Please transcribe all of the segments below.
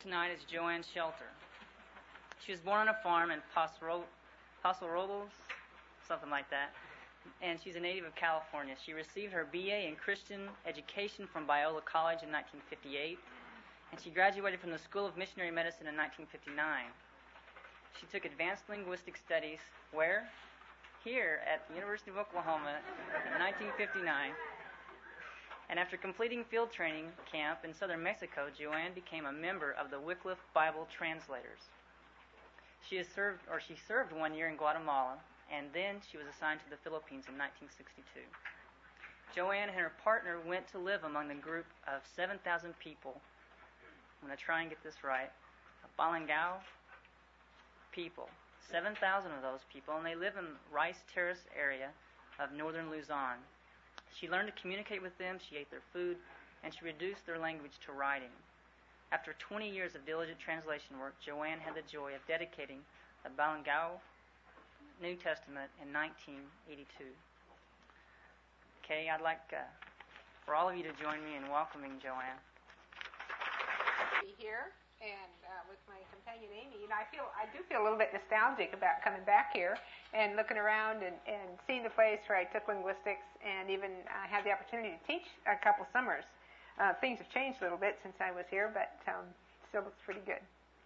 tonight is Joanne Shelter. She was born on a farm in Paso Robles, something like that, and she's a native of California. She received her BA in Christian Education from Biola College in 1958, and she graduated from the School of Missionary Medicine in 1959. She took advanced linguistic studies where? Here at the University of Oklahoma in 1959. And after completing field training camp in southern Mexico, Joanne became a member of the Wycliffe Bible Translators. She served 1 year in Guatemala, and then she was assigned to the Philippines in 1962. Joanne and her partner went to live among the group of 7,000 people. I'm going to try and get this right. Balangao people. 7,000 of those people, and they live in Rice Terrace area of northern Luzon. She learned to communicate with them, she ate their food, and she reduced their language to writing. After 20 years of diligent translation work, Joanne had the joy of dedicating the Balangao New Testament in 1982. Okay, I'd like for all of you to join me in welcoming Joanne. Be here and with my companion Amy, and I do feel a little bit nostalgic about coming back here and looking around and seeing the place where I took linguistics and even had the opportunity to teach a couple summers. Things have changed a little bit since I was here, but still looks pretty good.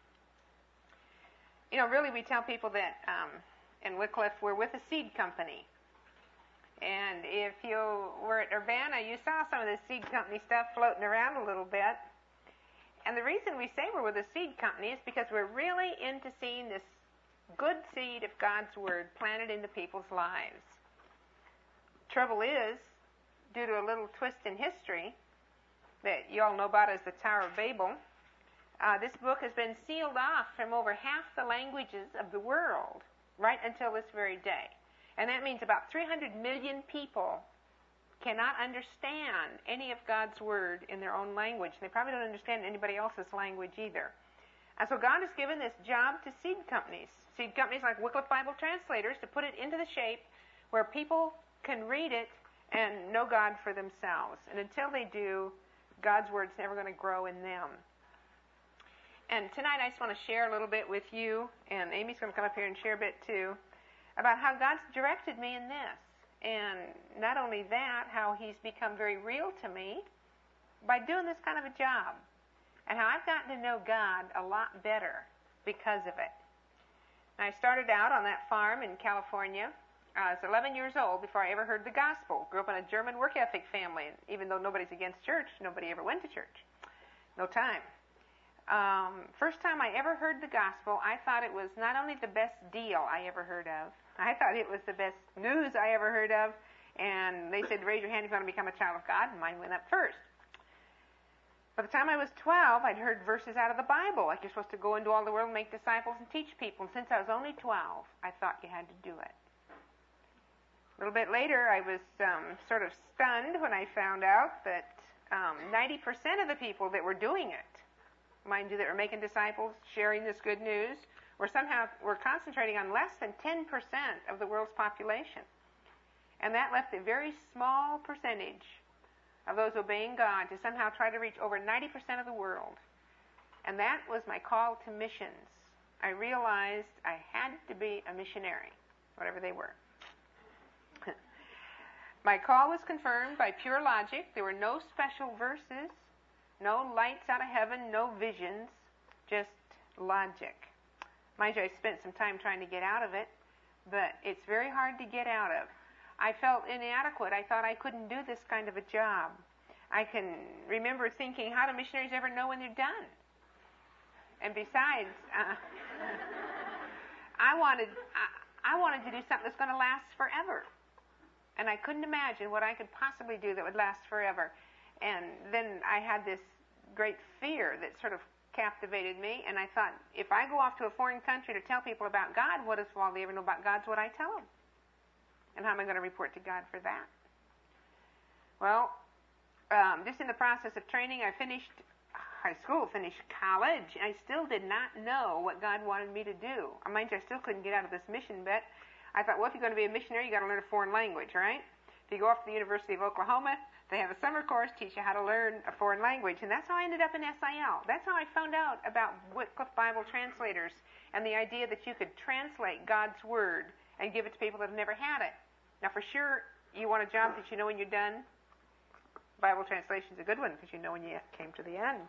You know, really we tell people that in Wycliffe we're with a seed company. And if you were at Urbana, you saw some of the seed company stuff floating around a little bit. And the reason we say we're with a seed company is because we're really into seeing this good seed of God's Word planted into people's lives. Trouble is, due to a little twist in history that you all know about as the Tower of Babel, this book has been sealed off from over half the languages of the world right until this very day. And that means about 300 million people cannot understand any of God's Word in their own language. They probably don't understand anybody else's language either. And so God has given this job to seed companies like Wycliffe Bible Translators, to put it into the shape where people can read it and know God for themselves. And until they do, God's Word's never going to grow in them. And tonight I just want to share a little bit with you, and Amy's going to come up here and share a bit too, about how God's directed me in this. And not only that, how He's become very real to me by doing this kind of a job. And how I've gotten to know God a lot better because of it. And I started out on that farm in California. I was 11 years old before I ever heard the gospel. Grew up in a German work ethic family. And even though nobody's against church, nobody ever went to church. No time. First time I ever heard the gospel, I thought it was not only the best deal I ever heard of, I thought it was the best news I ever heard of, and they said, raise your hand if you want to become a child of God, and mine went up first. By the time I was 12, I'd heard verses out of the Bible, like you're supposed to go into all the world and make disciples and teach people, and since I was only 12, I thought you had to do it. A little bit later, I was sort of stunned when I found out that 90% of the people that were doing it, mind you, that were making disciples, sharing this good news, were concentrating on less than 10% of the world's population. And that left a very small percentage of those obeying God to somehow try to reach over 90% of the world. And that was my call to missions. I realized I had to be a missionary, whatever they were. My call was confirmed by pure logic. There were no special verses, no lights out of heaven, no visions, just logic. Mind you, I spent some time trying to get out of it, but it's very hard to get out of. I felt inadequate. I thought I couldn't do this kind of a job. I can remember thinking, how do missionaries ever know when they're done? And besides, I wanted to do something that's going to last forever. And I couldn't imagine what I could possibly do that would last forever. And then I had this great fear that sort of captivated me, and I thought, if I go off to a foreign country to tell people about God, what if all they ever know about God's what I tell them? And how am I going to report to God for that? Well, just in the process of training, I finished high school, finished college, and I still did not know what God wanted me to do. Mind you, I still couldn't get out of this mission bit. I thought, well, if you're going to be a missionary, you've got to learn a foreign language, right? If you go off to the University of Oklahoma, they have a summer course, teach you how to learn a foreign language. And that's how I ended up in SIL. That's how I found out about Wycliffe Bible translators and the idea that you could translate God's Word and give it to people that have never had it. Now, for sure, you want a job that you know when you're done. Bible translation's a good one because you know when you came to the end.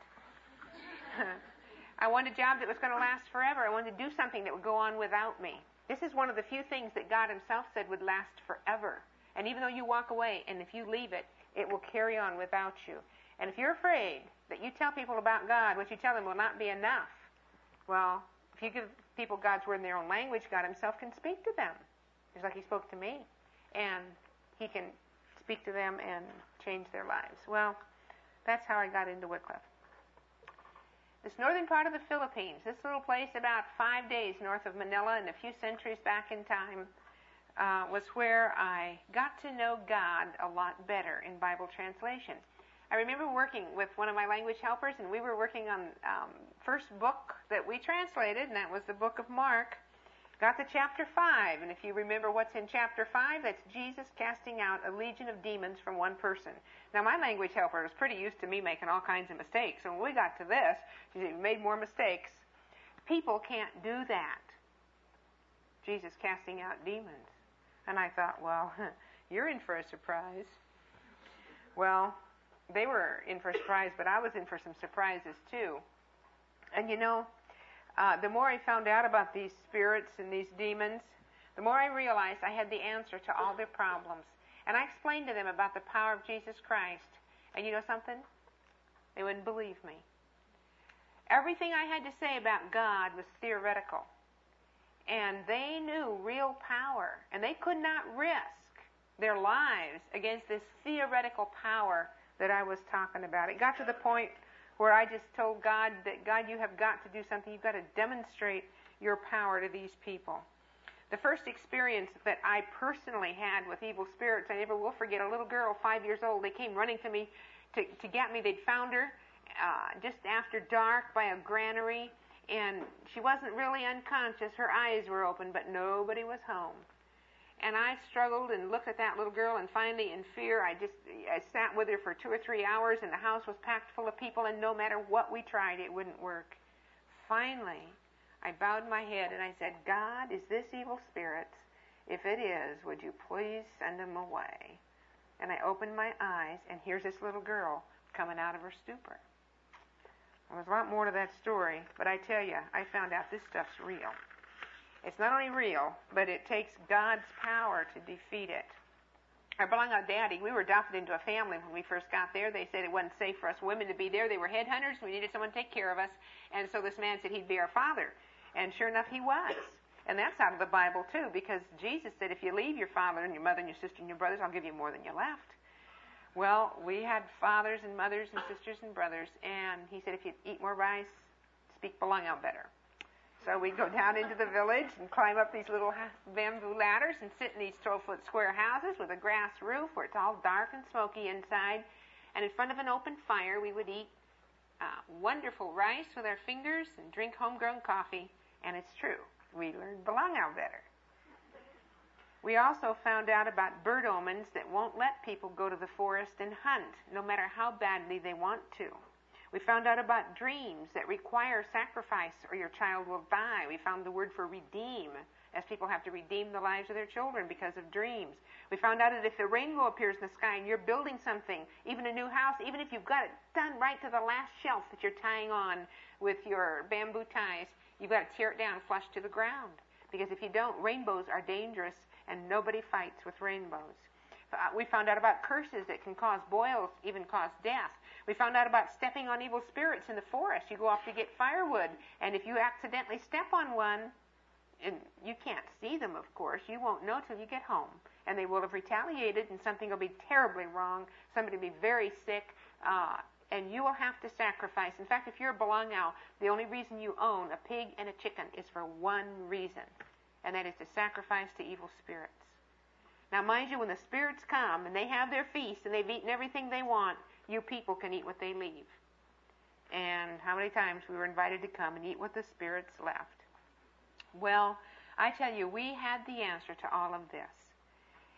I wanted a job that was going to last forever. I wanted to do something that would go on without me. This is one of the few things that God Himself said would last forever. And even though you walk away, and if you leave it, it will carry on without you. And if you're afraid that you tell people about God, what you tell them will not be enough, well, if you give people God's Word in their own language, God Himself can speak to them, just like He spoke to me. And He can speak to them and change their lives. Well, that's how I got into Wycliffe. This northern part of the Philippines, this little place about 5 days north of Manila and a few centuries back in time, was where I got to know God a lot better in Bible translation. I remember working with one of my language helpers, and we were working on first book that we translated, and that was the book of Mark. Got to chapter 5, and if you remember what's in chapter 5, that's Jesus casting out a legion of demons from one person. Now, my language helper was pretty used to me making all kinds of mistakes, and when we got to this, she said, "You made more mistakes." People can't do that. Jesus casting out demons. And I thought, well, you're in for a surprise. Well, they were in for a surprise, but I was in for some surprises too. And you know, the more I found out about these spirits and these demons, the more I realized I had the answer to all their problems. And I explained to them about the power of Jesus Christ. And you know something? They wouldn't believe me. Everything I had to say about God was theoretical. And they knew real power. And they could not risk their lives against this theoretical power that I was talking about. It got to the point where I just told God that, God, you have got to do something. You've got to demonstrate your power to these people. The first experience that I personally had with evil spirits, I never will forget, a little girl, 5 years old, they came running to me to get me. They'd found her just after dark by a granary, and she wasn't really unconscious. Her eyes were open, but nobody was home. And I struggled and looked at that little girl, and finally, in fear, I sat with her for 2 or 3 hours, and the house was packed full of people, and no matter what we tried, it wouldn't work. Finally, I bowed my head, and I said, God, is this evil spirits? If it is, would you please send them away? And I opened my eyes, and here's this little girl coming out of her stupor. There was a lot more to that story, but I tell you, I found out this stuff's real. It's not only real, but it takes God's power to defeat it. Our Balanga daddy, we were adopted into a family when we first got there. They said it wasn't safe for us women to be there. They were headhunters. We needed someone to take care of us. And so this man said he'd be our father. And sure enough, he was. And that's out of the Bible, too, because Jesus said, if you leave your father and your mother and your sister and your brothers, I'll give you more than you left. Well, we had fathers and mothers and sisters and brothers. And he said, if you eat more rice, speak Balanga better. So we'd go down into the village and climb up these little bamboo ladders and sit in these 12-foot square houses with a grass roof where it's all dark and smoky inside. And in front of an open fire, we would eat wonderful rice with our fingers and drink homegrown coffee. And it's true. We learned Balanga better. We also found out about bird omens that won't let people go to the forest and hunt, no matter how badly they want to. We found out about dreams that require sacrifice or your child will die. We found the word for redeem, as people have to redeem the lives of their children because of dreams. We found out that if the rainbow appears in the sky and you're building something, even a new house, even if you've got it done right to the last shelf that you're tying on with your bamboo ties, you've got to tear it down flush to the ground. Because if you don't, rainbows are dangerous and nobody fights with rainbows. We found out about curses that can cause boils, even cause death. We found out about stepping on evil spirits in the forest. You go off to get firewood, and if you accidentally step on one, and you can't see them, of course, you won't know till you get home. And they will have retaliated, and something will be terribly wrong. Somebody will be very sick, and you will have to sacrifice. In fact, if you're a Balangao, the only reason you own a pig and a chicken is for one reason, and that is to sacrifice to evil spirits. Now, mind you, when the spirits come and they have their feast and they've eaten everything they want, you people can eat what they leave. And how many times we were invited to come and eat what the spirits left? Well, I tell you, we had the answer to all of this.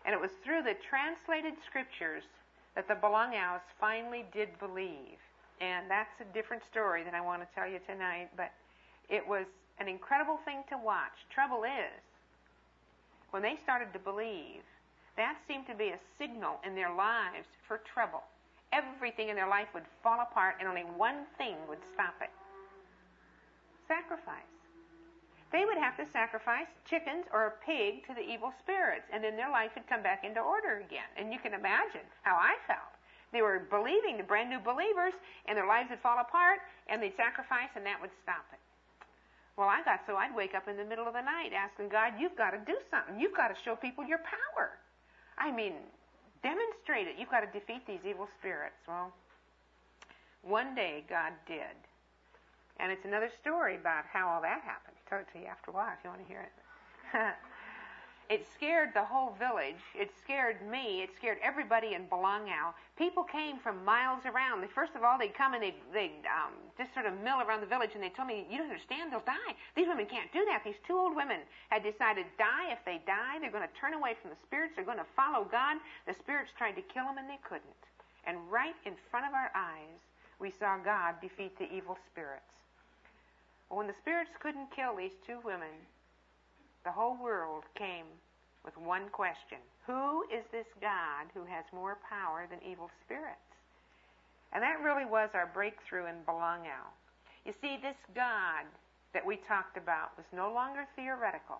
And it was through the translated scriptures that the Balongaos finally did believe. And that's a different story than I want to tell you tonight, but it was an incredible thing to watch. Trouble is, when they started to believe, that seemed to be a signal in their lives for trouble. Everything in their life would fall apart, and only one thing would stop it. Sacrifice. They would have to sacrifice chickens or a pig to the evil spirits, and then their life would come back into order again. And you can imagine how I felt. They were believing, the brand new believers, and their lives would fall apart, and they'd sacrifice, and that would stop it. Well, I got so I'd wake up in the middle of the night asking God, you've got to do something. You've got to show people your power. I mean, demonstrate it. You've got to defeat these evil spirits. Well, one day God did. And it's another story about how all that happened. I'll tell it to you after a while if you want to hear it. It scared the whole village. It scared me. It scared everybody in Balangao. People came from miles around. First of all, they'd come and they'd just sort of mill around the village, and they told me, you don't understand, they'll die. These women can't do that. These two old women had decided, die. If they die, they're going to turn away from the spirits. They're going to follow God. The spirits tried to kill them, and they couldn't. And right in front of our eyes, we saw God defeat the evil spirits. Well, when the spirits couldn't kill these two women, the whole world came with one question. Who is this God who has more power than evil spirits? And that really was our breakthrough in Balangao. You see, this God that we talked about was no longer theoretical.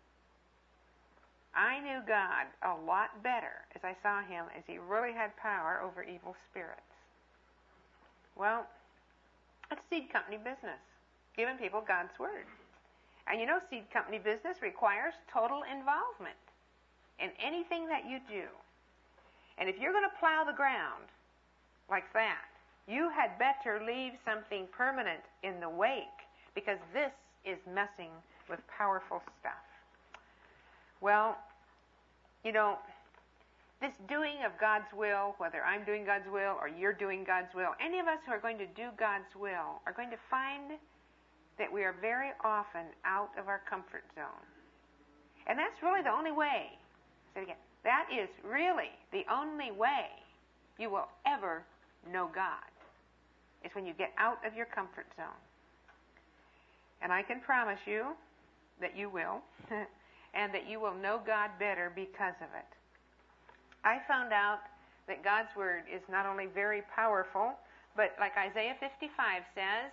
I knew God a lot better as I saw him, as he really had power over evil spirits. Well, it's seed company business, giving people God's Word. And you know, seed company business requires total involvement in anything that you do. And if you're going to plow the ground like that, you had better leave something permanent in the wake, because this is messing with powerful stuff. Well, you know, this doing of God's will, whether I'm doing God's will or you're doing God's will, any of us who are going to do God's will are going to find that we are very often out of our comfort zone. And that's really the only way. Say it again. That is really the only way you will ever know God, is when you get out of your comfort zone. And I can promise you that you will, and that you will know God better because of it. I found out that God's Word is not only very powerful, but like Isaiah 55 says,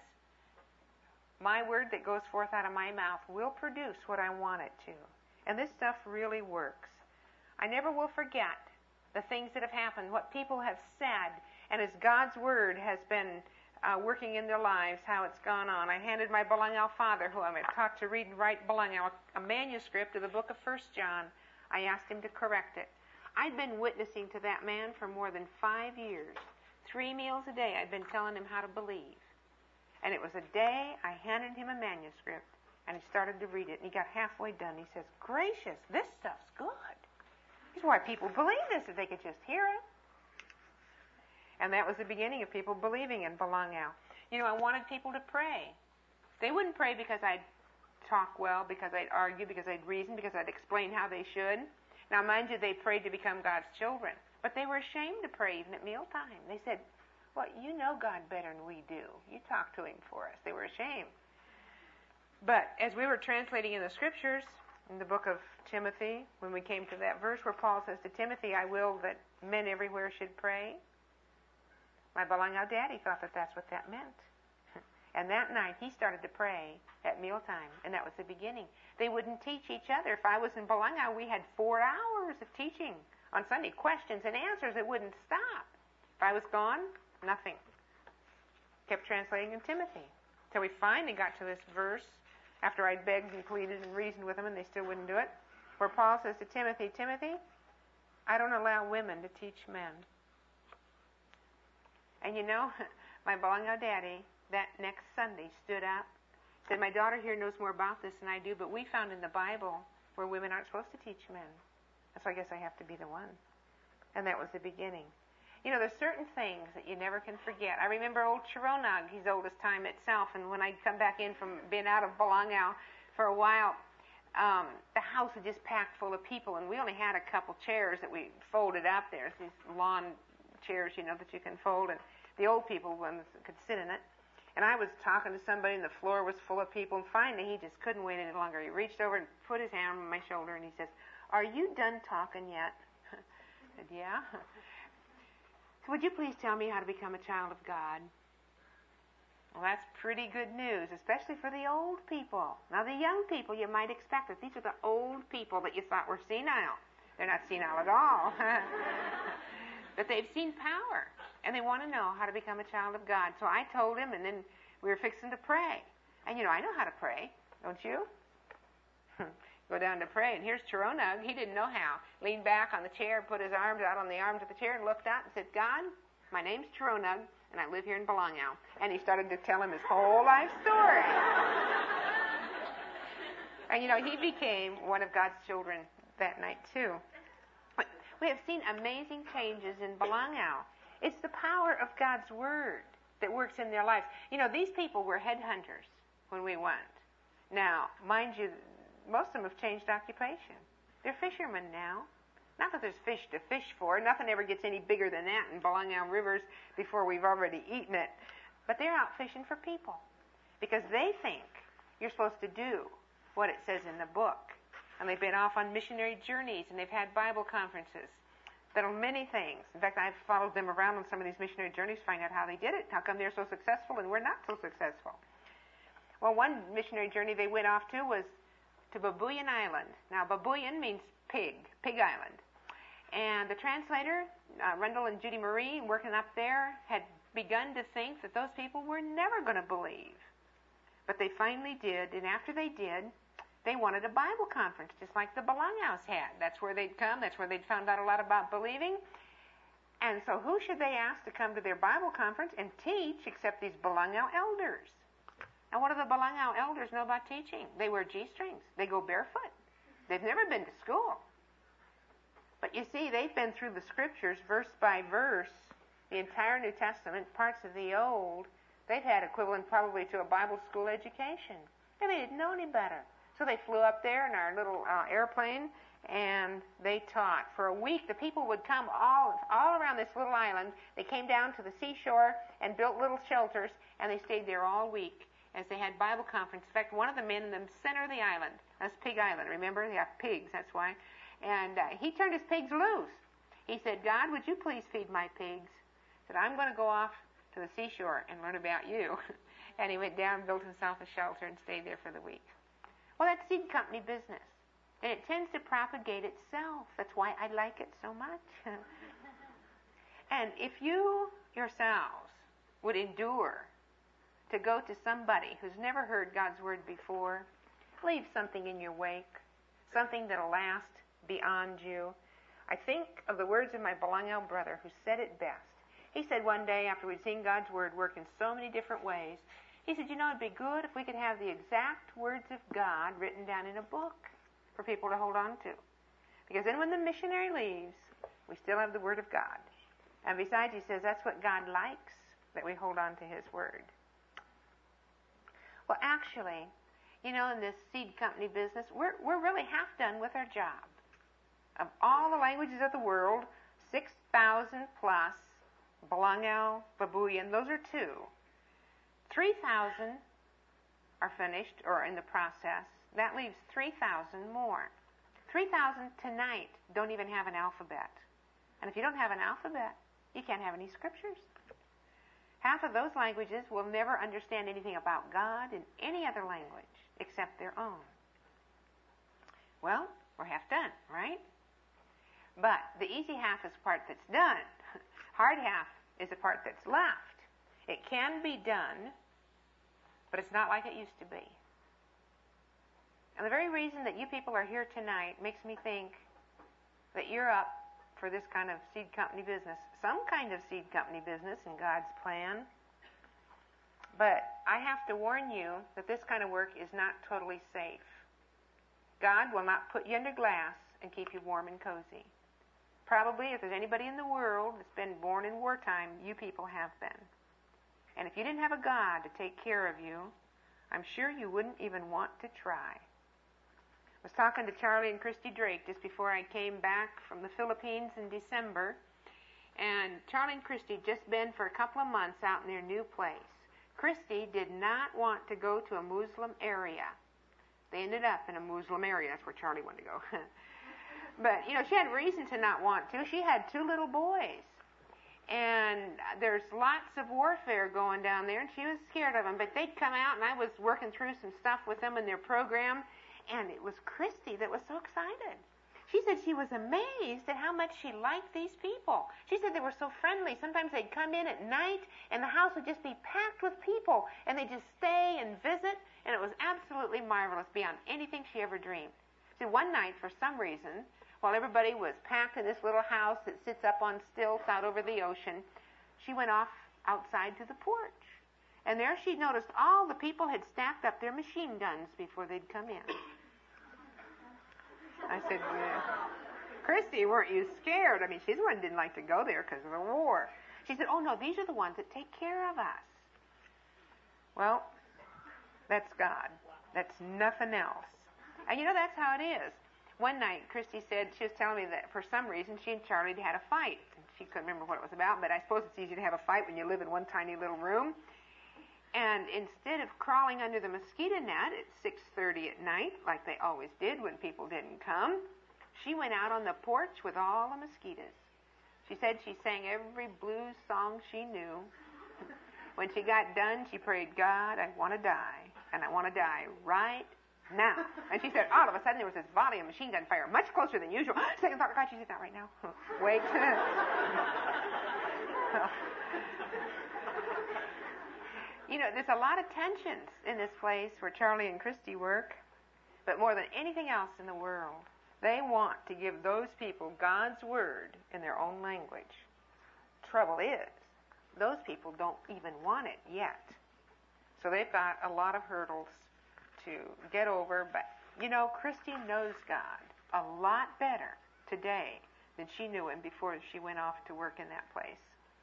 my word that goes forth out of my mouth will produce what I want it to. And this stuff really works. I never will forget the things that have happened, what people have said, and as God's Word has been working in their lives, how it's gone on. I handed my Balangao father, who I'm taught to read and write Balangao, a manuscript of the book of 1 John. I asked him to correct it. I'd been witnessing to that man for more than 5 years. 3 meals a day I'd been telling him how to believe. And it was a day I handed him a manuscript, and he started to read it, and he got halfway done. He says, gracious, this stuff's good. This is why people believe this, if they could just hear it. And that was the beginning of people believing in Balangao. You know, I wanted people to pray. They wouldn't pray because I'd talk well, because I'd argue, because I'd reason, because I'd explain how they should. Now, mind you, they prayed to become God's children, but they were ashamed to pray even at mealtime. They said, well, you know God better than we do. You talk to him for us. They were ashamed. But as we were translating in the scriptures, in the book of Timothy, when we came to that verse where Paul says to Timothy, I will that men everywhere should pray, my Balangao daddy thought that that's what that meant. And that night he started to pray at mealtime, and that was the beginning. They wouldn't teach each other. If I was in Balangao, we had 4 hours of teaching on Sunday, questions and answers that wouldn't stop. If I was gone, nothing. Kept translating in Timothy. Till we finally got to this verse, after I'd begged and pleaded and reasoned with them and they still wouldn't do it, where Paul says to Timothy, Timothy, I don't allow women to teach men. And you know, my Balangao daddy, that next Sunday, stood up, said, my daughter here knows more about this than I do, but we found in the Bible where women aren't supposed to teach men. So I guess I have to be the one. And that was the beginning. You know, there's certain things that you never can forget. I remember old Chironag, his oldest time itself, and when I'd come back in from being out of Balangao for a while, the house was just packed full of people, and we only had a couple chairs that we folded up there. It's these lawn chairs, that you can fold, and the old people ones could sit in it. And I was talking to somebody, and the floor was full of people, and finally he just couldn't wait any longer. He reached over and put his hand on my shoulder, and he says, "Are you done talking yet?" I said, "Yeah." "So would you please tell me how to become a child of God?" Well, that's pretty good news, especially for the old people. Now, the young people, you might expect that these are the old people that you thought were senile. They're not senile at all. But they've seen power, and they want to know how to become a child of God. So I told him, and then we were fixing to pray. And, I know how to pray, don't you? Go down to pray, and here's Chironug. He didn't know how. Leaned back on the chair, put his arms out on the arms of the chair, and looked out and said, "God, my name's Chironug, and I live here in Balangao." And he started to tell him his whole life story. And, he became one of God's children that night, too. But we have seen amazing changes in Balangao. It's the power of God's Word that works in their lives. These people were headhunters when we went. Now, mind you, most of them have changed occupation. They're fishermen now. Not that there's fish to fish for. Nothing ever gets any bigger than that in Balangao rivers before we've already eaten it. But they're out fishing for people because they think you're supposed to do what it says in the book. And they've been off on missionary journeys, and they've had Bible conferences. That are many things. In fact, I've followed them around on some of these missionary journeys to find out how they did it. How come they're so successful and we're not so successful? Well, one missionary journey they went off to was to Babuyan Island. Now, Babuyan means pig island. And the translator, Rendell and Judy Marie, working up there, had begun to think that those people were never going to believe. But they finally did, and after they did, they wanted a Bible conference, just like the Balangaos had. That's where they'd come. That's where they'd found out a lot about believing. And so who should they ask to come to their Bible conference and teach except these Balangao elders? Now, what do the Balangao elders know about teaching? They wear G-strings. They go barefoot. They've never been to school. But you see, they've been through the Scriptures verse by verse, the entire New Testament, parts of the Old. They've had equivalent probably to a Bible school education. And they didn't know any better. So they flew up there in our little airplane, and they taught. For a week, the people would come all around this little island. They came down to the seashore and built little shelters, and they stayed there all week as they had Bible conference. In fact, one of the men in the center of the island, that's Pig Island, remember? They have pigs, that's why. And he turned his pigs loose. He said, "God, would you please feed my pigs?" He said, "I'm going to go off to the seashore and learn about you." And he went down, built himself a shelter, and stayed there for the week. Well, that's seed company business. And it tends to propagate itself. That's why I like it so much. And if you yourselves would endure to go to somebody who's never heard God's Word before, leave something in your wake, something that'll last beyond you. I think of the words of my Balangao brother who said it best. He said one day after we'd seen God's Word work in so many different ways, he said, it'd be good if we could have the exact words of God written down in a book for people to hold on to. Because then when the missionary leaves, we still have the Word of God. And besides, he says, that's what God likes, that we hold on to His Word. Well, actually, in this seed company business, we're really half done with our job. Of all the languages of the world, 6,000 plus, Balangao, Babuyan, those are 2. 3,000 are finished or in the process. That leaves 3,000 more. 3,000 tonight don't even have an alphabet. And if you don't have an alphabet, you can't have any scriptures. Half of those languages will never understand anything about God in any other language except their own. Well, we're half done, right? But the easy half is the part that's done. Hard half is the part that's left. It can be done, but it's not like it used to be. And the very reason that you people are here tonight makes me think that you're up for this kind of seed company business, some kind of seed company business in God's plan. But I have to warn you that this kind of work is not totally safe. God will not put you under glass and keep you warm and cozy. Probably, if there's anybody in the world that's been born in wartime, you people have been. And if you didn't have a God to take care of you, I'm sure you wouldn't even want to try. was talking to Charlie and Christy Drake just before I came back from the Philippines in December. And Charlie and Christy just been for a couple of months out in their new place. Christy did not want to go to a Muslim area. They ended up in a Muslim area. That's where Charlie wanted to go. But, she had reason to not want to. She had 2 little boys. And there's lots of warfare going down there, and she was scared of them. But they'd come out, and I was working through some stuff with them in their program, and it was Christy that was so excited. She said she was amazed at how much she liked these people. She said they were so friendly. Sometimes they'd come in at night, and the house would just be packed with people, and they'd just stay and visit, and it was absolutely marvelous, beyond anything she ever dreamed. See, one night, for some reason, while everybody was packed in this little house that sits up on stilts out over the ocean, she went off outside to the porch. And there she noticed all the people had stacked up their machine guns before they'd come in. I said, Christy, weren't you scared? I mean, she's the one who didn't like to go there because of the war. She said, oh, no, these are the ones that take care of us. Well, that's God. That's nothing else. And that's how it is. One night, Christy said, she was telling me that for some reason she and Charlie had had a fight. She couldn't remember what it was about, but I suppose it's easy to have a fight when you live in one tiny little room. And instead of crawling under the mosquito net at 6:30 at night, like they always did when people didn't come, she went out on the porch with all the mosquitoes. She said she sang every blues song she knew. When she got done, she prayed, God, I want to die, and I want to die right now. And she said, all of a sudden, there was this volley of machine gun fire, much closer than usual. Second thought, God, she did that right now. Wait. There's a lot of tensions in this place where Charlie and Christy work, but more than anything else in the world, they want to give those people God's word in their own language. Trouble is, those people don't even want it yet. So they've got a lot of hurdles to get over, but Christy knows God a lot better today than she knew him before she went off to work in that place.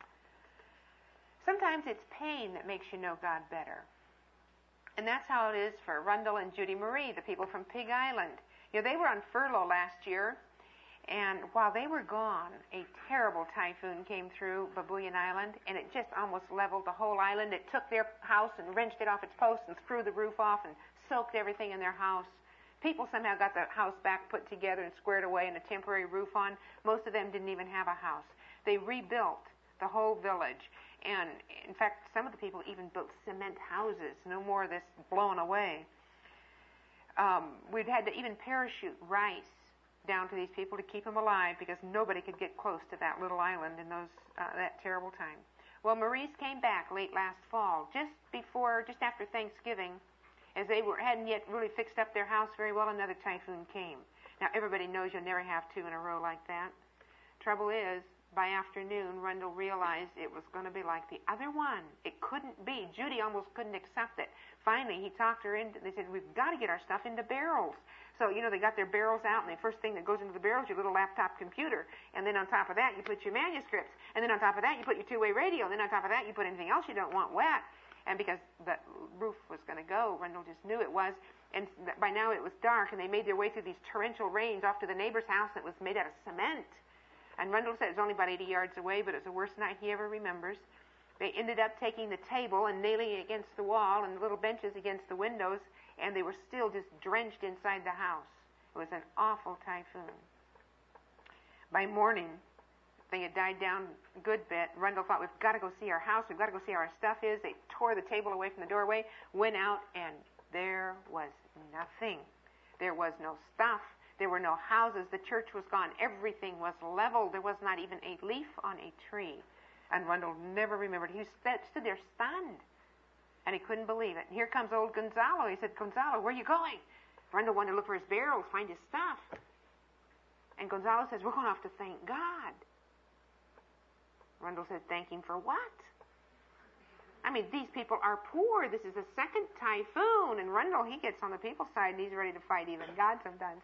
Sometimes it's pain that makes you know God better. And that's how it is for Rundle and Judy Marie, the people from Pig Island. They were on furlough last year, and while they were gone, a terrible typhoon came through Babuyan Island, and it just almost leveled the whole island. It took their house and wrenched it off its posts and threw the roof off and soaked everything in their house. People somehow got the house back put together and squared away and a temporary roof on. Most of them didn't even have a house. They rebuilt the whole village. And, in fact, some of the people even built cement houses. No more of this blown away. We'd had to even parachute rice down to these people to keep them alive because nobody could get close to that little island in that terrible time. Well, Maurice came back late last fall, just after Thanksgiving, as they hadn't yet really fixed up their house very well. Another typhoon came. Now, everybody knows you'll never have 2 in a row like that. Trouble is, by afternoon, Rundle realized it was going to be like the other one. It couldn't be. Judy almost couldn't accept it. Finally, he talked her into. They said, we've got to get our stuff into barrels. So, they got their barrels out, and the first thing that goes into the barrel is your little laptop computer. And then on top of that, you put your manuscripts. And then on top of that, you put your 2-way radio. And then on top of that, you put anything else you don't want wet. And because the roof was going to go, Rundle just knew it was. And by now it was dark, and they made their way through these torrential rains off to the neighbor's house that was made out of cement. And Rundle said it was only about 80 yards away, but it was the worst night he ever remembers. They ended up taking the table and nailing it against the wall and the little benches against the windows, and they were still just drenched inside the house. It was an awful typhoon. By morning, they had died down a good bit. Rundle thought, we've got to go see our house. We've got to go see how our stuff is. They tore the table away from the doorway, went out, and there was nothing. There was no stuff. There were no houses. The church was gone. Everything was leveled. There was not even a leaf on a tree. And Rundle never remembered. He stood there stunned. And he couldn't believe it. And here comes old Gonzalo. He said, Gonzalo, where are you going? Rundle wanted to look for his barrels, find his stuff. And Gonzalo says, we're going off to thank God. Rundle said, thank him for what? I mean, these people are poor. This is the second typhoon. And Rundle, he gets on the people's side, and he's ready to fight even God sometimes.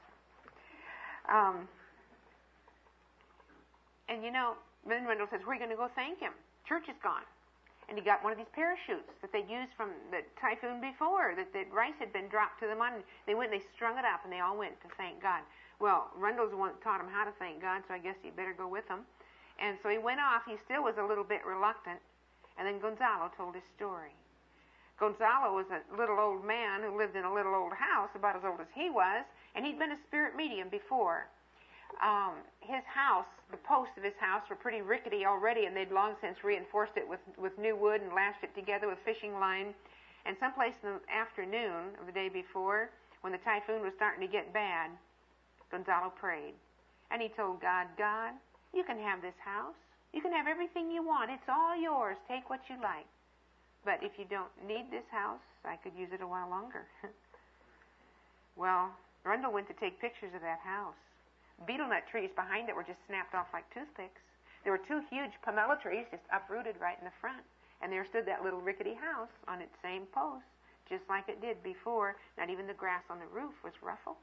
And then Rundle says, we're going to go thank him. Church is gone. and he got one of these parachutes that they'd used from the typhoon before, that the rice had been dropped to them on. They went and they strung it up, and they all went to thank God. Well, Rundle's the one that taught him how to thank God, so I guess he better go with them. And so he went off. He still was a little bit reluctant. And then Gonzalo told his story. Gonzalo was a little old man who lived in a little old house, about as old as he was, and he'd been a spirit medium before. His house, the posts of his house were pretty rickety already, and they'd long since reinforced it with new wood and lashed it together with fishing line. And someplace in the afternoon of the day before, when the typhoon was starting to get bad, Gonzalo prayed. And he told God, God, you can have this house. You can have everything you want. It's all yours. Take what you like. But if you don't need this house, I could use it a while longer. Well, Rundle went to take pictures of that house. Betel nut trees behind it were just snapped off like toothpicks. There were two huge pomelo trees just uprooted right in the front. And there stood that little rickety house on its same post, just like it did before. Not even the grass on the roof was ruffled.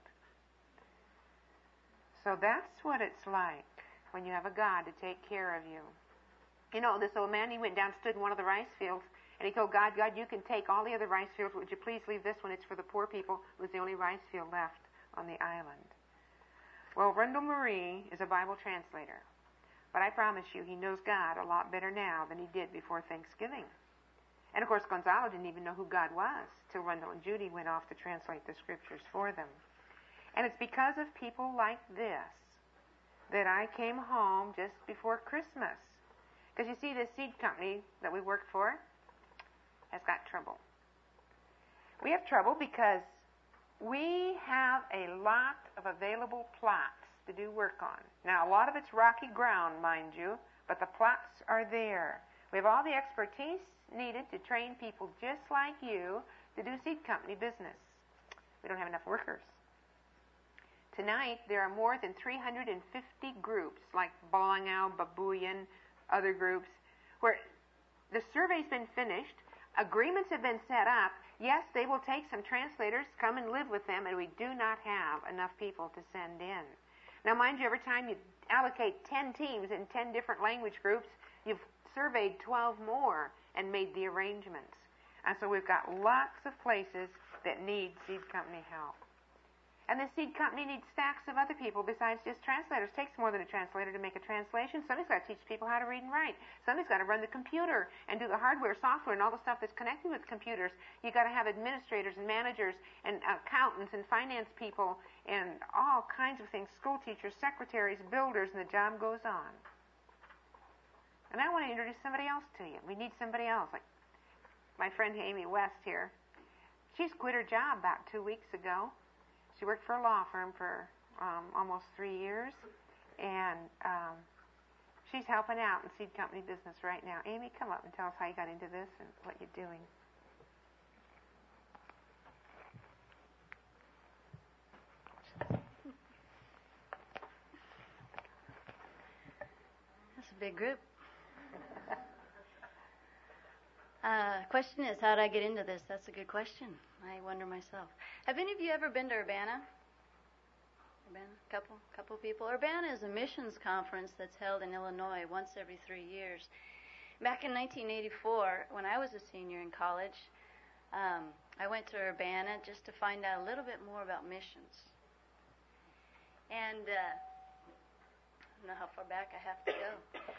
So that's what it's like when you have a God to take care of you. You know, this old man, he went down, stood in one of the rice fields, and he told God, God, you can take all the other rice fields. Would you please leave this one? It's for the poor people. It was the only rice field left on the island. Well, Rundle Marie is a Bible translator. But I promise you, he knows God a lot better now than he did before Thanksgiving. And, of course, Gonzalo didn't even know who God was till Rundle and Judy went off to translate the scriptures for them. And it's because of people like this that I came home just before Christmas. Because you see, this seed company that we work for has got trouble. We have trouble because we have a lot of available plots to do work on. Now, a lot of it's rocky ground, mind you, but the plots are there. We have all the expertise needed to train people just like you to do seed company business. We don't have enough workers. Tonight, there are more than 350 groups, like Balangao, Babuyan, other groups, where the survey's been finished, agreements have been set up. Yes, they will take some translators, come and live with them, and we do not have enough people to send in. Now, mind you, every time you allocate 10 teams in 10 different language groups, you've surveyed 12 more and made the arrangements. And so we've got lots of places that need seed company help. And the seed company needs stacks of other people besides just translators. It takes more than a translator to make a translation. Somebody's got to teach people how to read and write. Somebody's got to run the computer and do the hardware, software, and all the stuff that's connected with computers. You've got to have administrators and managers and accountants and finance people and all kinds of things, school teachers, secretaries, builders, and the job goes on. And I want to introduce somebody else to you. We need somebody else, like my friend Amy West here. She's quit her job about 2 weeks ago. She worked for a law firm for almost 3 years, and she's helping out in seed company business right now. Amy, come up and tell us how you got into this and what you're doing. That's a big group. Question is, how did I get into this? That's a good question. I wonder myself. Have any of you ever been to Urbana? Urbana? Couple people. Urbana is a missions conference that's held in Illinois once every 3 years. Back in 1984, when I was a senior in college, I went to Urbana just to find out a little bit more about missions. And I don't know how far back I have to go.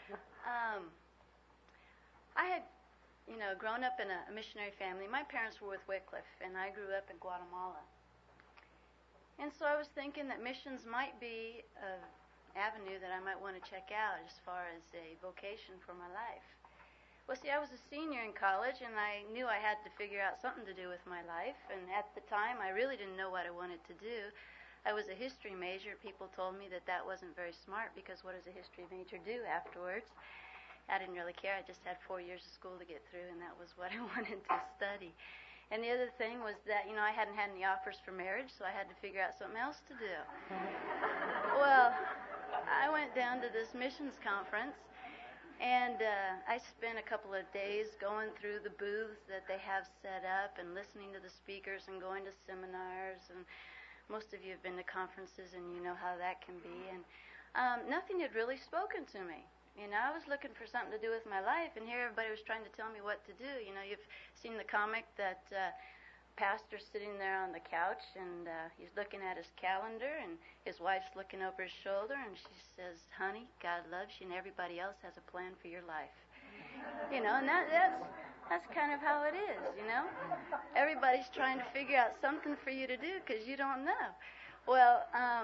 I had grown up in a missionary family. My parents were with Wycliffe, and I grew up in Guatemala. And so I was thinking that missions might be an avenue that I might want to check out as far as a vocation for my life. Well, see, I was a senior in college, and I knew I had to figure out something to do with my life. And at the time, I really didn't know what I wanted to do. I was a history major. People told me that wasn't very smart, because what does a history major do afterwards? I didn't really care. I just had 4 years of school to get through, and that was what I wanted to study. And the other thing was that, I hadn't had any offers for marriage, so I had to figure out something else to do. Well, I went down to this missions conference, and I spent a couple of days going through the booths that they have set up and listening to the speakers and going to seminars. And most of you have been to conferences, and you know how that can be. And nothing had really spoken to me. You know, I was looking for something to do with my life, and here everybody was trying to tell me what to do. You know, you've seen the comic that pastor's sitting there on the couch, and he's looking at his calendar, and his wife's looking over his shoulder, and she says, "Honey, God loves you, and everybody else has a plan for your life." You know, and that's kind of how it is, you know. Everybody's trying to figure out something for you to do because you don't know. Well,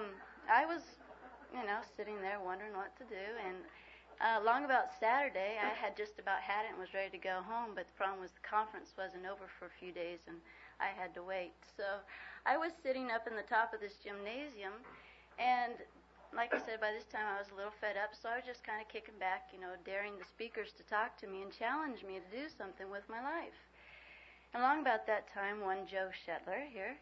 I was, you know, sitting there wondering what to do, and along about Saturday, I had just about had it and was ready to go home, but the problem was the conference wasn't over for a few days, and I had to wait. So I was sitting up in the top of this gymnasium, and like I said, by this time I was a little fed up, so I was just kind of kicking back, you know, daring the speakers to talk to me and challenge me to do something with my life. And along about that time, one Jo Shetler here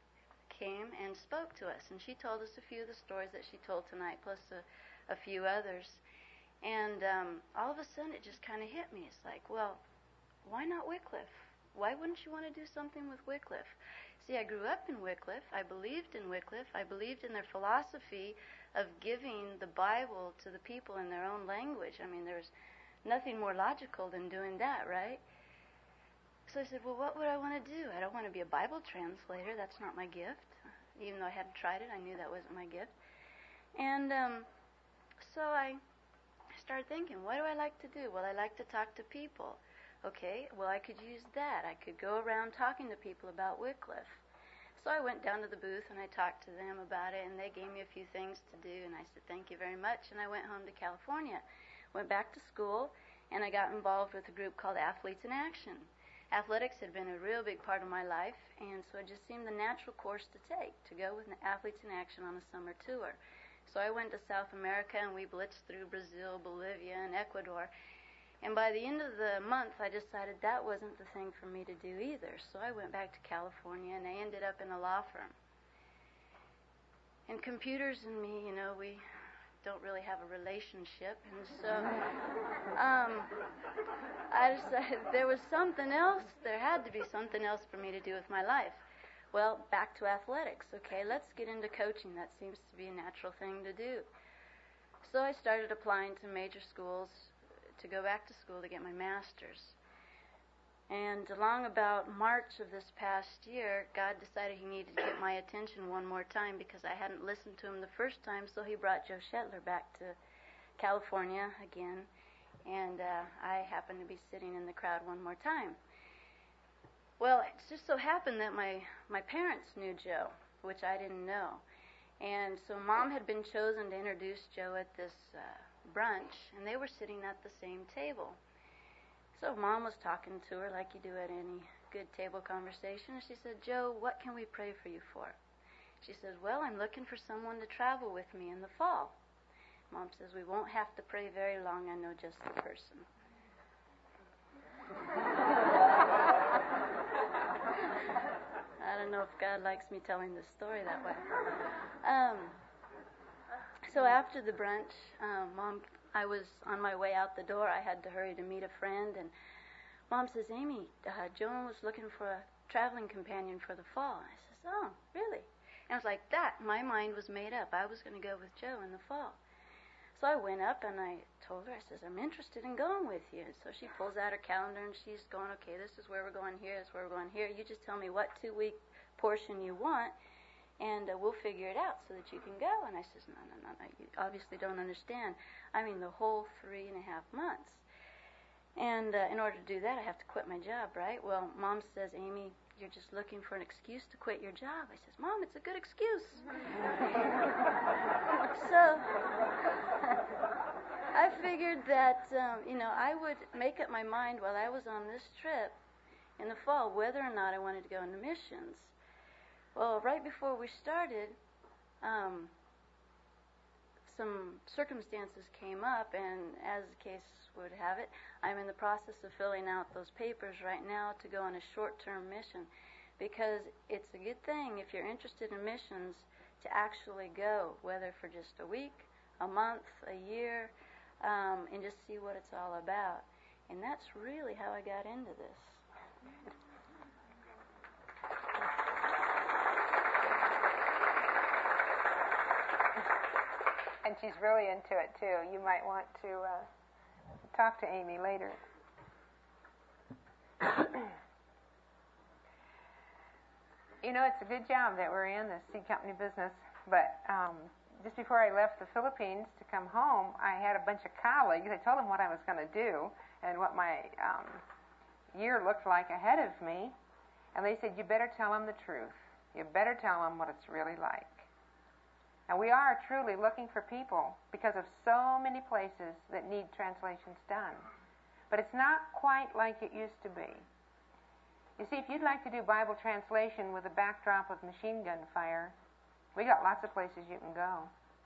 came and spoke to us, and she told us a few of the stories that she told tonight, plus a few others. And all of a sudden it just kind of hit me. It's like, well, why not Wycliffe? Why wouldn't you want to do something with Wycliffe? See, I grew up in Wycliffe. I believed in Wycliffe. I believed in their philosophy of giving the Bible to the people in their own language. I mean, there's nothing more logical than doing that, right? So I said, well, what would I want to do? I don't want to be a Bible translator. That's not my gift. Even though I hadn't tried it, I knew that wasn't my gift. And so I started thinking, what do I like to do? Well, I like to talk to people. Okay, well, I could use that. I could go around talking to people about Wycliffe. So I went down to the booth and I talked to them about it, and they gave me a few things to do, and I said, thank you very much, and I went home to California. Went back to school, and I got involved with a group called Athletes in Action. Athletics had been a real big part of my life, and so it just seemed the natural course to take, to go with Athletes in Action on a summer tour. So I went to South America, and we blitzed through Brazil, Bolivia, and Ecuador. And by the end of the month, I decided that wasn't the thing for me to do either. So I went back to California, and I ended up in a law firm. And computers and me, you know, we don't really have a relationship. And so I decided there was something else. There had to be something else for me to do with my life. Well, back to athletics. Okay, let's get into coaching. That seems to be a natural thing to do. So I started applying to major schools to go back to school to get my master's. And along about March of this past year, God decided he needed to get my attention one more time because I hadn't listened to him the first time, so he brought Jo Shetler back to California again, and I happened to be sitting in the crowd one more time. Well, it just so happened that my parents knew Jo, which I didn't know. And so Mom had been chosen to introduce Jo at this brunch, and they were sitting at the same table. So Mom was talking to her like you do at any good table conversation, and she said, Jo, what can we pray for you for? She says, well, I'm looking for someone to travel with me in the fall. Mom says, we won't have to pray very long. I know just the person. I don't know if God likes me telling this story that way. So after the brunch, Mom, I was on my way out the door. I had to hurry to meet a friend, and Mom says, Amy, Joan was looking for a traveling companion for the fall. I says, oh, really? And I was like, that. My mind was made up. I was going to go with Jo in the fall. So I went up and I told her, I says, I'm interested in going with you. And so she pulls out her calendar and she's going, okay, this is where we're going here, this is where we're going here. You just tell me what 2-week portion you want, and we'll figure it out so that you can go. And I says, no, you obviously don't understand. I mean the whole 3.5 months. And in order to do that, I have to quit my job, right? Well, Mom says, Amy, you're just looking for an excuse to quit your job. I says, Mom, it's a good excuse. So I figured that, I would make up my mind while I was on this trip in the fall whether or not I wanted to go into missions. Well, right before we started, some circumstances came up, and as the case would have it, I'm in the process of filling out those papers right now to go on a short-term mission, because it's a good thing if you're interested in missions to actually go, whether for just a week, a month, a year, and just see what it's all about. And that's really how I got into this. And she's really into it, too. You might want to talk to Amy later. You know, it's a good job that we're in the seed company business, but just before I left the Philippines to come home, I had a bunch of colleagues. I told them what I was going to do and what my year looked like ahead of me, and they said, you better tell them the truth. You better tell them what it's really like. And we are truly looking for people because of so many places that need translations done. But it's not quite like it used to be. You see, if you'd like to do Bible translation with a backdrop of machine gun fire, we got lots of places you can go.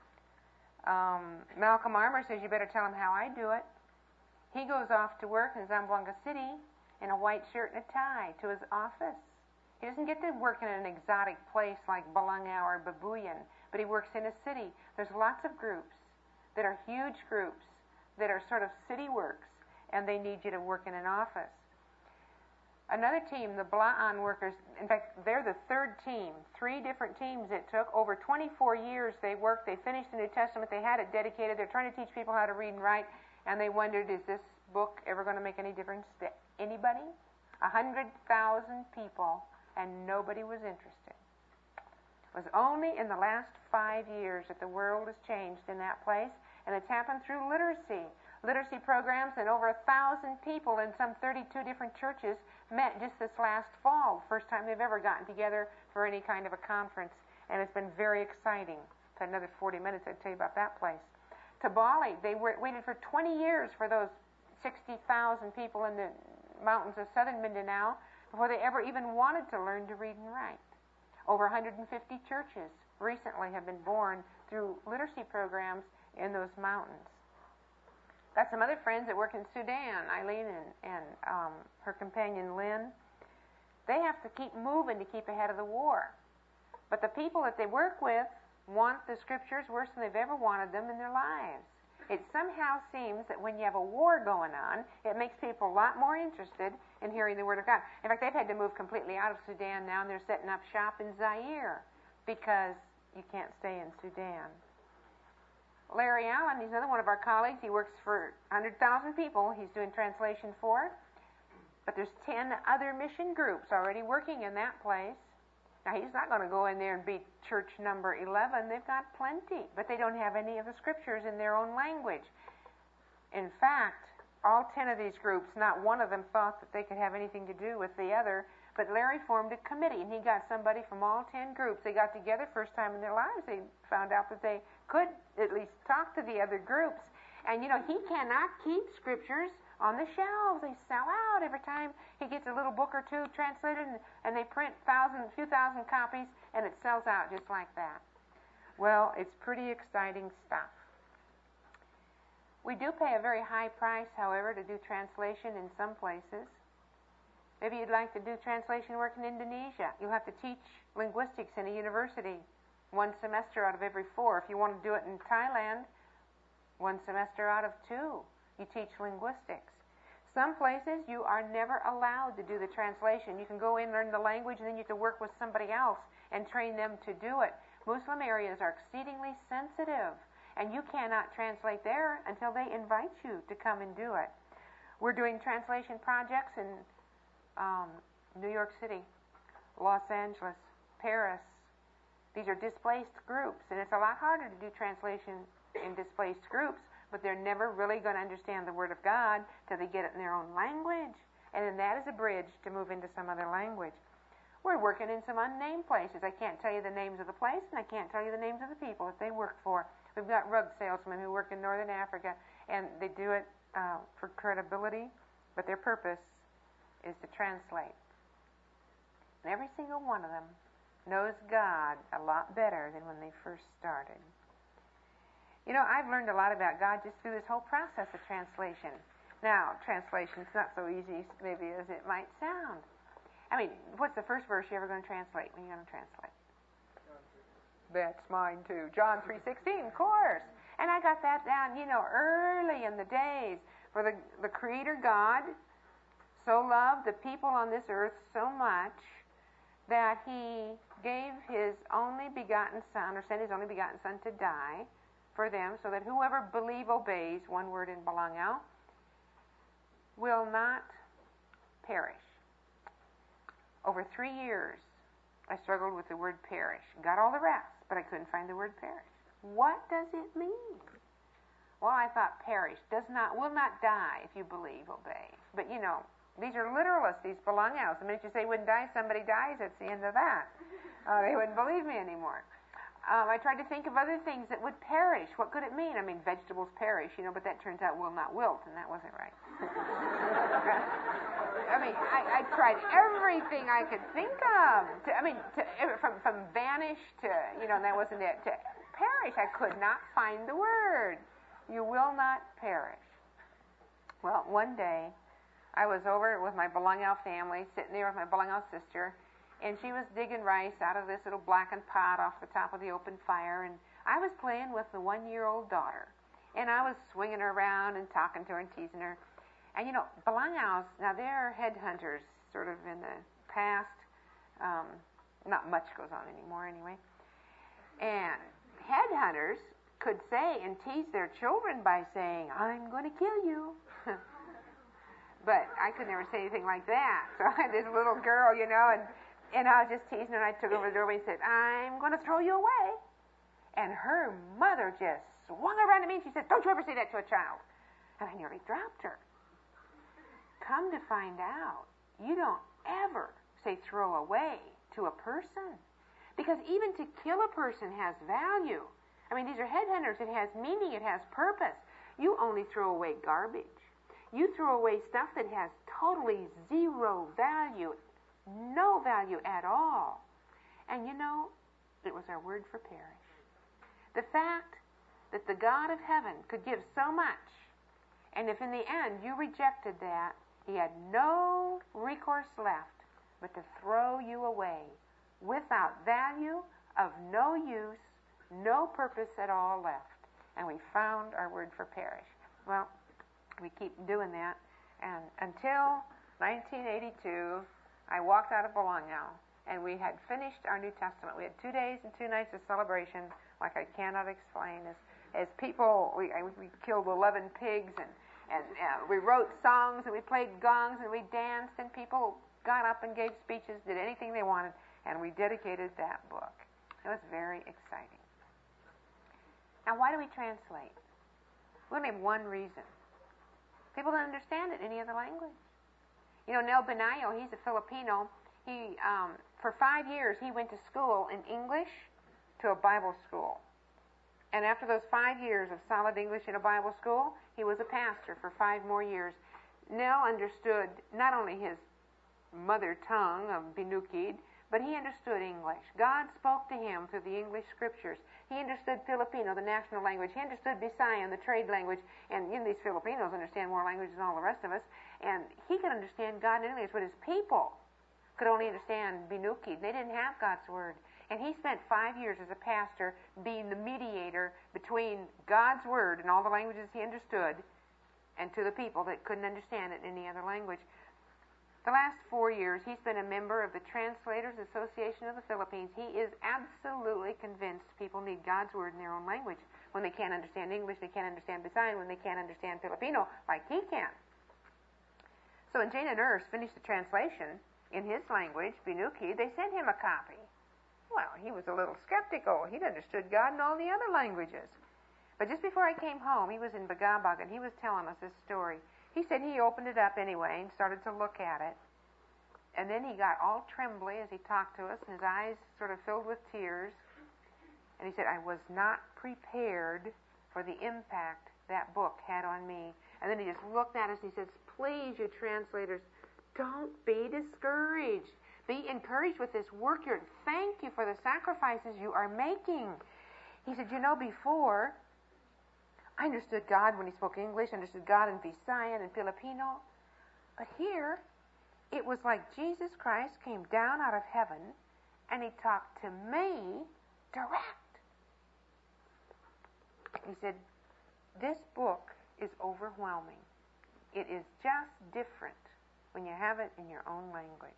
Malcolm Armour says you better tell him how I do it. He goes off to work in Zamboanga City in a white shirt and a tie to his office. He doesn't get to work in an exotic place like Balangao or Babuyan, but he works in a city. There's lots of groups that are huge groups that are sort of city works, and they need you to work in an office. Another team, the Bla'an workers, in fact, they're the third team. 3 different teams it took. Over 24 years they worked. They finished the New Testament. They had it dedicated. They're trying to teach people how to read and write, and they wondered, is this book ever going to make any difference to anybody? 100,000 people, and nobody was interested. It was only in the last 5 years that the world has changed in that place, and it's happened through literacy programs, and over 1,000 people in some 32 different churches met just this last fall. First time they've ever gotten together for any kind of a conference, and it's been very exciting. For another 40 minutes, I'd tell you about that place. To Bali, they waited for 20 years for those 60,000 people in the mountains of southern Mindanao before they ever even wanted to learn to read and write. Over 150 churches recently have been born through literacy programs in those mountains. Got some other friends that work in Sudan, Eileen and her companion Lynn. They have to keep moving to keep ahead of the war. But the people that they work with want the scriptures worse than they've ever wanted them in their lives. It somehow seems that when you have a war going on, it makes people a lot more interested in hearing the Word of God. In fact, they've had to move completely out of Sudan now, and they're setting up shop in Zaire because you can't stay in Sudan. Larry Allen, he's another one of our colleagues. He works for 100,000 people he's doing translation for. But there's 10 other mission groups already working in that place. Now, he's not going to go in there and be church number 11. They've got plenty, but they don't have any of the scriptures in their own language. In fact, all 10 of these groups, not one of them thought that they could have anything to do with the other, but Larry formed a committee, and he got somebody from all 10 groups. They got together first time in their lives. They found out that they could at least talk to the other groups. And, you know, he cannot keep scriptures on the shelves. They sell out every time he gets a little book or two translated, and they print a few thousand copies, and it sells out just like that. Well, it's pretty exciting stuff. We do pay a very high price, however, to do translation in some places. Maybe you'd like to do translation work in Indonesia. You'll have to teach linguistics in a university 1 semester out of every 4. If you want to do it in Thailand, 1 semester out of 2. You teach linguistics. Some places you are never allowed to do the translation. You can go in, learn the language, and then you have to work with somebody else and train them to do it. Muslim areas are exceedingly sensitive, and you cannot translate there until they invite you to come and do it. We're doing translation projects in New York City, Los Angeles, Paris. These are displaced groups, and it's a lot harder to do translation in displaced groups, but they're never really going to understand the Word of God till they get it in their own language, and then that is a bridge to move into some other language. We're working in some unnamed places. I can't tell you the names of the place, and I can't tell you the names of the people that they work for. We've got rug salesmen who work in Northern Africa, and they do it for credibility, but their purpose is to translate. And every single one of them knows God a lot better than when they first started. You know, I've learned a lot about God just through this whole process of translation. Now, translation's not so easy maybe as it might sound. I mean, what's the first verse you're ever going to translate when you're going to translate? That's mine too. John 3:16, of course. And I got that down, you know, early in the days. For the Creator God so loved the people on this earth so much that He gave His only begotten Son, or sent His only begotten Son to die for them, so that whoever obeys, one word in Balangao, will not perish. Over 3 years, I struggled with the word perish. Got all the rest, but I couldn't find the word perish. What does it mean? Well, I thought perish will not die if you believe, obey. But these are literalists, these belongouts. The minute you say wouldn't die, somebody dies, that's the end of that. They wouldn't believe me anymore. I tried to think of other things that would perish. What could it mean? I mean, vegetables perish, but that turns out will not wilt, and that wasn't right. I tried everything I could think of. From vanish to, that wasn't it. To perish, I could not find the word. You will not perish. Well, one day, I was over with my Belongau family, sitting there with my Belongau sister, and she was digging rice out of this little blackened pot off the top of the open fire, and I was playing with the 1-year-old daughter. And I was swinging her around and talking to her and teasing her. And Belongau's, now they're headhunters, sort of in the past. Not much goes on anymore anyway. And headhunters could say and tease their children by saying, I'm going to kill you. But I could never say anything like that. So I had this little girl, and I was just teasing her, and I took her over the doorway and said, I'm going to throw you away. And her mother just swung around to me, and she said, don't you ever say that to a child. And I nearly dropped her. Come to find out, you don't ever say throw away to a person. Because even to kill a person has value. These are headhunters. It has meaning. It has purpose. You only throw away garbage. You throw away stuff that has totally zero value, no value at all. And it was our word for perish. The fact that the God of heaven could give so much, and if in the end you rejected that, he had no recourse left but to throw you away without value, of no use, no purpose at all left. And we found our word for perish. Well, we keep doing that. And until 1982, I walked out of Belongau, and we had finished our New Testament. We had 2 days and 2 nights of celebration, like I cannot explain. As people, we killed 11 pigs, and we wrote songs, and we played gongs, and we danced, and people got up and gave speeches, did anything they wanted, and we dedicated that book. It was very exciting. Now, why do we translate? We only have one reason. People don't understand it in any other language. Nel Benayo, he's a Filipino. He, for 5 years, he went to school in English to a Bible school. And after those 5 years of solid English in a Bible school, he was a pastor for 5 more years. Nel understood not only his mother tongue of Binukid, but he understood English. God spoke to him through the English scriptures. He understood Filipino, the national language. He understood Visayan, the trade language. And these Filipinos understand more languages than all the rest of us. And he could understand God in English, but his people could only understand Binukid. They didn't have God's word. And he spent 5 years as a pastor being the mediator between God's word and all the languages he understood and to the people that couldn't understand it in any other language. The last 4 years, he's been a member of the Translators Association of the Philippines. He is absolutely convinced people need God's word in their own language. When they can't understand English, they can't understand Visayan. When they can't understand Filipino, like he can. So when Jana Nurse finished the translation in his language, Binukid, they sent him a copy. Well, he was a little skeptical. He'd understood God in all the other languages. But just before I came home, he was in Bagabag, and he was telling us this story. He said he opened it up anyway and started to look at it. And then he got all trembly as he talked to us, and his eyes sort of filled with tears. And he said, I was not prepared for the impact that book had on me. And then he just looked at us and he says, please, you translators, don't be discouraged. Be encouraged with this work. Thank you for the sacrifices you are making. He said, before, I understood God when he spoke English, understood God in Visayan and Filipino. But here, it was like Jesus Christ came down out of heaven and he talked to me direct. He said, this book is overwhelming. It is just different when you have it in your own language.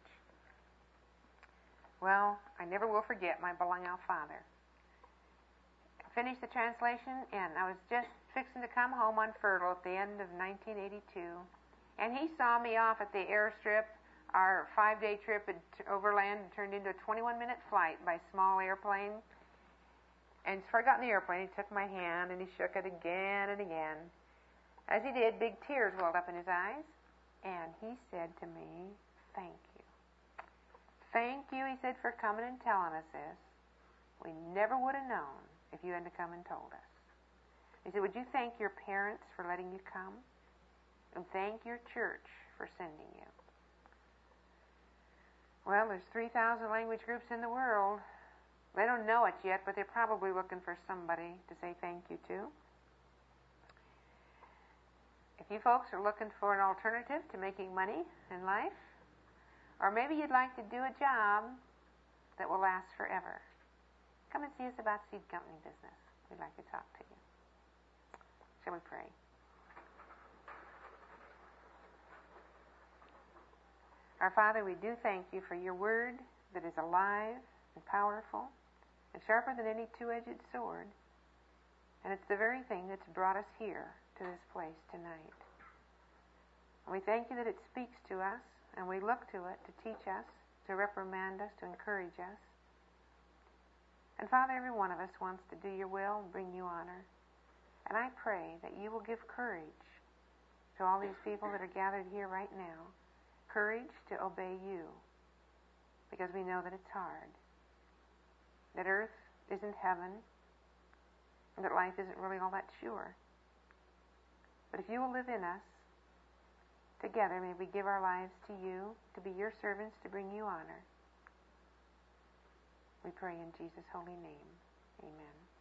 Well, I never will forget my Belongau father. Finished the translation, and I was just fixing to come home on furlough at the end of 1982. And he saw me off at the airstrip. Our 5-day trip overland had turned into a 21-minute flight by small airplane. And before I got in the airplane, he took my hand and he shook it again and again. As he did, big tears welled up in his eyes. And he said to me, "Thank you. Thank you," he said, "for coming and telling us this. We never would have known if you hadn't come and told us." He said, "Would you thank your parents for letting you come? And thank your church for sending you." Well, there's 3,000 language groups in the world. They don't know it yet, but they're probably looking for somebody to say thank you to. If you folks are looking for an alternative to making money in life, or maybe you'd like to do a job that will last forever, come and see us about seed company business. We'd like to talk to you. Shall we pray? Our Father, we do thank you for your word that is alive and powerful and sharper than any two-edged sword. And it's the very thing that's brought us here to this place tonight. And we thank you that it speaks to us, and we look to it to teach us, to reprimand us, to encourage us. And Father, every one of us wants to do your will and bring you honor. And I pray that you will give courage to all these people that are gathered here right now, courage to obey you, because we know that it's hard, that earth isn't heaven, and that life isn't really all that sure. But if you will live in us, together may we give our lives to you, to be your servants, to bring you honor. We pray in Jesus' holy name. Amen.